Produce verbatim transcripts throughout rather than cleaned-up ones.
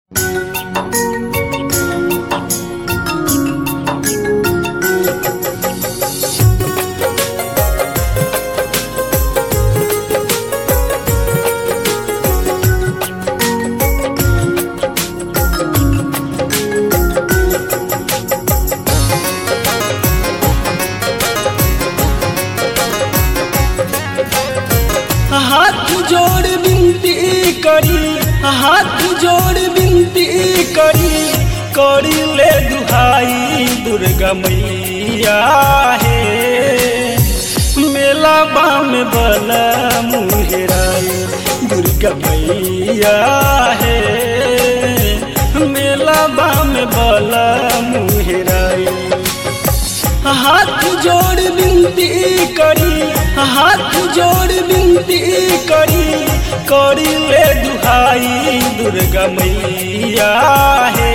हाथ जोड़ विनती करी हाथ जोड़ विनती करी करी ले दुहाई दुर्गा मैया हे मेला बाम बला मुहराई दुर्गा मैया हे मेला बाम बला मुहराई हाथ जोड़ विनती करी हाथ जोड़ विनती करी करी ले दुहाई दुर्गा मैया हे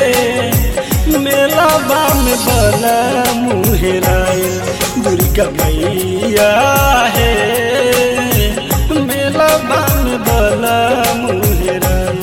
मेला बाम बला मुहराई दुर्गा मैया हे मेला बाम बला मुहराई।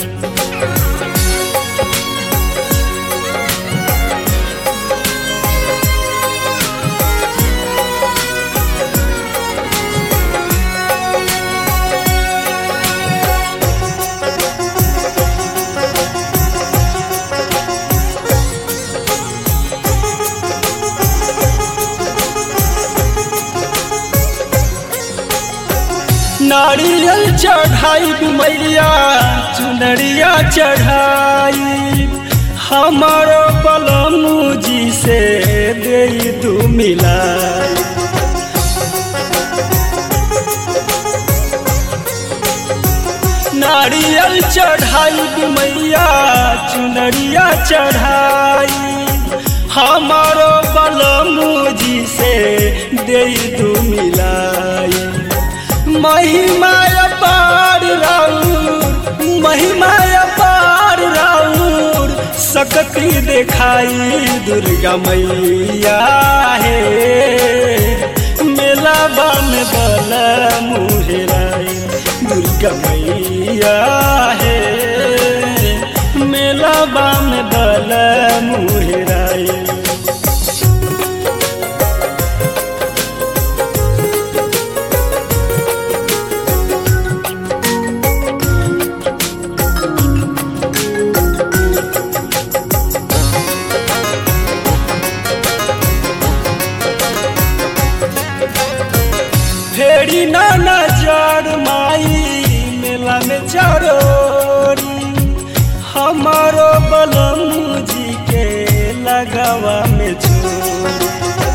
नारियल चढ़ाई मैया चुनरिया चढ़ाई हमारो बलमू जी से दे दू मिलाई। नारियल चढ़ाई मैया चुनरिया चढ़ाई हमारो बलमू जी से दे दू मिलाई। महिमा अपार राउर महिमा अपार राउर शक्ति दिखाई दुर्गा मैया हे मेला बाम बला मुहराई दुर्गा मैया हे मेला बाम बला मुहराई। फेरी ना नजर माई मेला में चरोरी हमारो बलमू जी के लगावा में छोरी।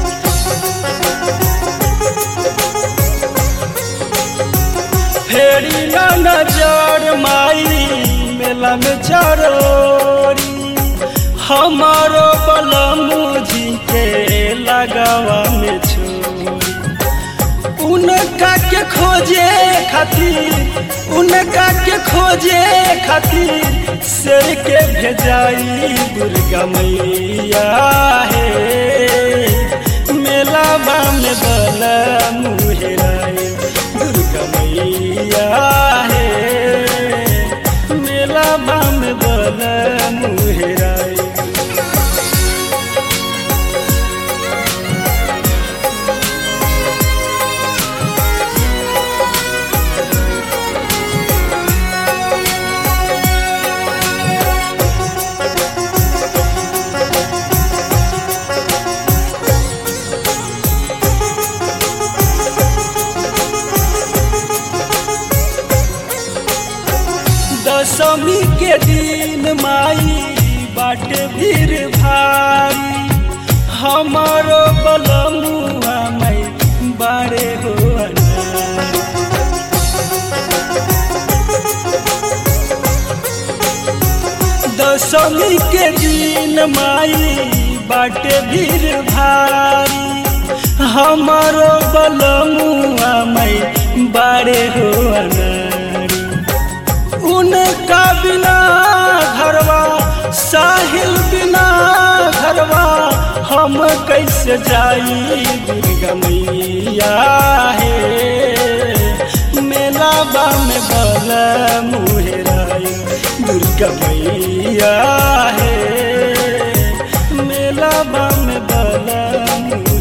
फेरी ना नजर माई मेला में चरोरी हमारो बलमू जी के लगावा में छोरी। उनका के खोजे खातिर उनका के खोजे खातिर शेर के भेजाई दुर्गा मैया हे मेला बाम बला मुहराई दुर्गा मैया हे मेला बाम बला मुहराई। दशमी के दिन माई बाटे भीड़ भारी हमारो बलमुआ माई बारे हो दशमी के दिन माई बाटे भीड़ भारी हमारो बलमुआ माई बारे हो उनका बिना घरवा साहिल बिना घरवा हम कैसे जाई दुर्गा मैया हे मेला बाम बला मुहराई दुर्गा मैया है मेला में बलम